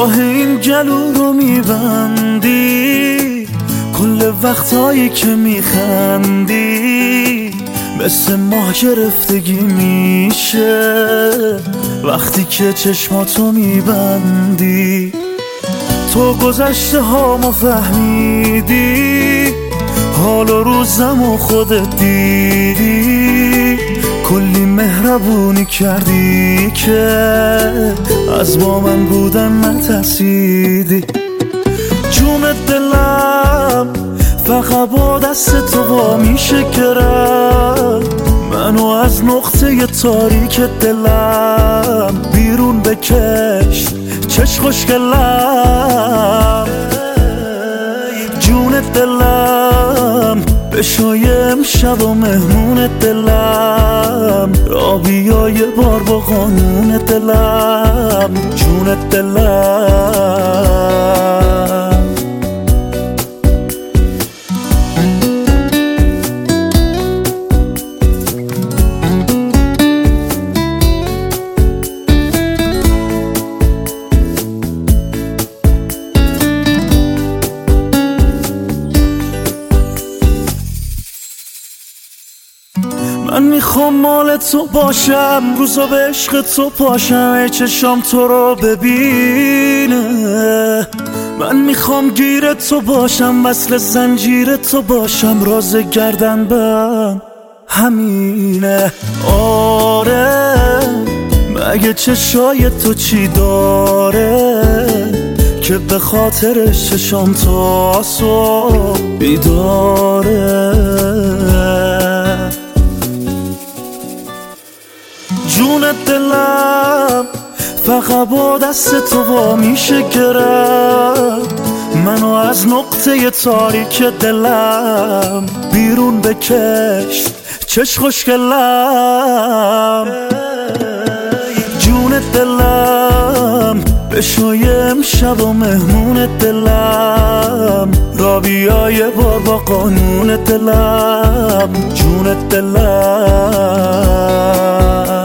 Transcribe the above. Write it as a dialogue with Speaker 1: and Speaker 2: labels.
Speaker 1: راه این گلو رو میبندی، کل وقتایی که میخندی مثل ماه گرفتگی میشه وقتی که چشماتو میبندی. تو گذشته هامو فهمیدی، حال و روزمو خودت دیدی، کلی مهربونی کردی که از با من بودن نترسیدی. جون دلم فقط با دست تو وا میشه گرم، منو از نقطه تاریک دلم بیرون بکش چش خوشگلم. جون دلم بشای امشب و مهمون دلم، را بیا یه بار با قانون دلم. جون دلم من میخوام مال تو باشم، روزا به عشق تو پاشم، ای چشام تو رو ببینه. من میخوام گیر تو باشم، وصل زنجیر تو باشم، راز گردن بم همینه. آره مگه چشای تو چی داره که به خاطرش چشام تا صبح بیداره. جون دلم فقط با دست تو وا میشه گرم، منو از نقطه تاریک دلم بیرون بکش چش خوشگلم. جون دلم بشای امشب و مهمون دلم، را بیا یه بار با قانون دلم. جون دلم